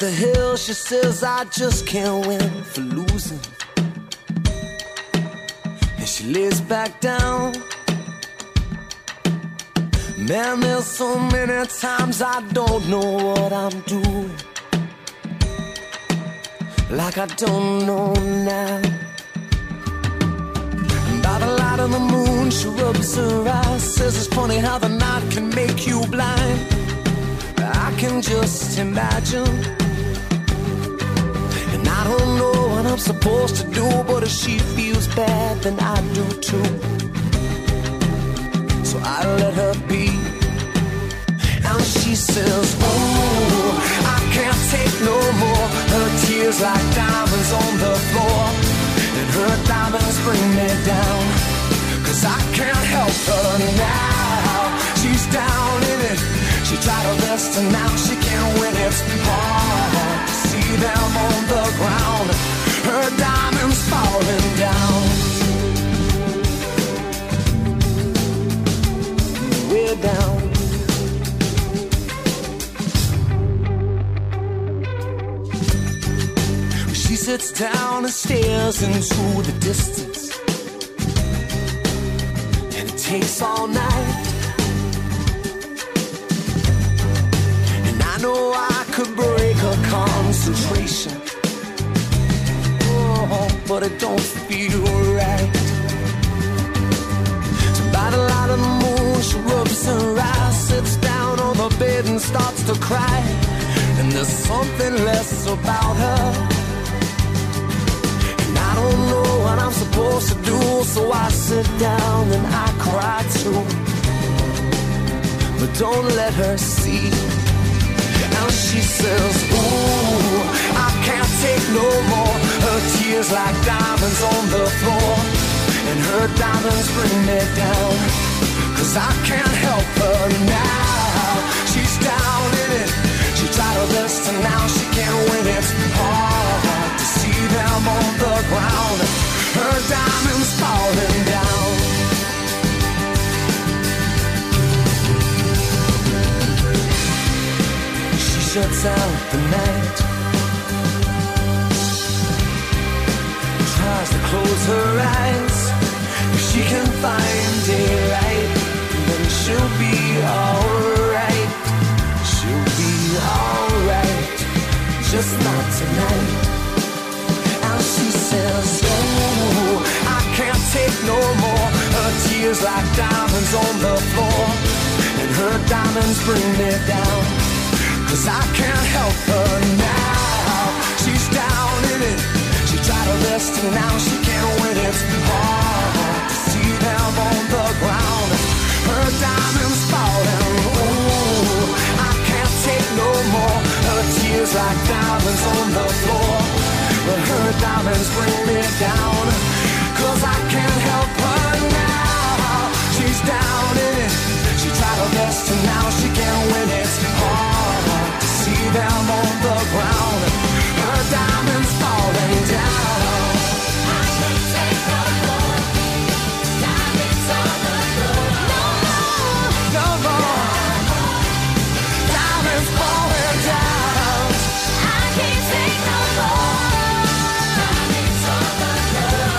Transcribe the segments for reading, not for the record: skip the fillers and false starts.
the hill, she says I just can't win for losing. And she lays back down. Man, there's so many times I don't know what I'm doing, like I don't know now. And by the light of the moon, she rubs her eyes, says it's funny how the night can make you blind. I can just imagine, and I don't know what I'm supposed to do, but if she feels bad, then I do too. So I let her be. And she says, ooh, I can't take no more. Her tears like diamonds on the floor, and her diamonds bring me down. 'Cause I can't help her now. She's down in it. She tried her best and now she can't win. It's hard to see them on the ground. Her diamonds falling down. We're down. She sits down and stares into the distance, and it takes all night. And I know I could break her concentration, oh, but it don't feel right. So by the light of the moon, she rubs her eyes, sits down on the bed and starts to cry. And there's something less about her. I don't know what I'm supposed to do, so I sit down and I cry too. But don't let her see. And she says, ooh, I can't take no more. Her tears like diamonds on the floor, and her diamonds bring me down. 'Cause I can't help her now. She's down in it. She tried her best and now she can't win. It's hard to see them on the ground. Her diamonds falling down. She shuts out the night, tries to close her eyes. If she can find daylight, then she'll be alright. She'll be alright, just not tonight. And she says, oh, I can't take no more. Her tears like diamonds on the floor, and her diamonds bring me down. 'Cause I can't help her now. She's down in it. She tried her best and now she can't win. It's hard to see them on the ground. Her diamonds falling. Ooh, I can't take no more. Her tears like diamonds on the floor, but her diamonds bring me down. 'Cause I can't help her now. She's down in it. She tried her best and now she can't win. It's hard to see them on the ground. Her diamonds falling down. I can't take no more. Diamonds on the floor. No more. Diamonds falling down. I can't take no more. Diamonds on the floor.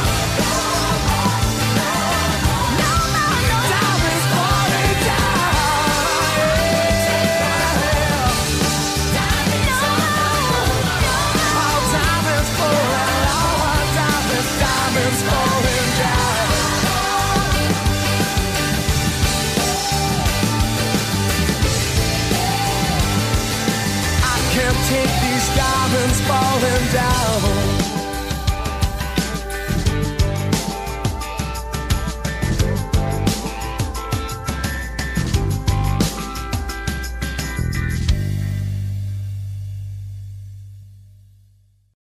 No more. Diamonds falling down. Diamonds on the floor. Oh, diamonds falling. Oh, diamonds falling down. I can't take these diamonds falling down.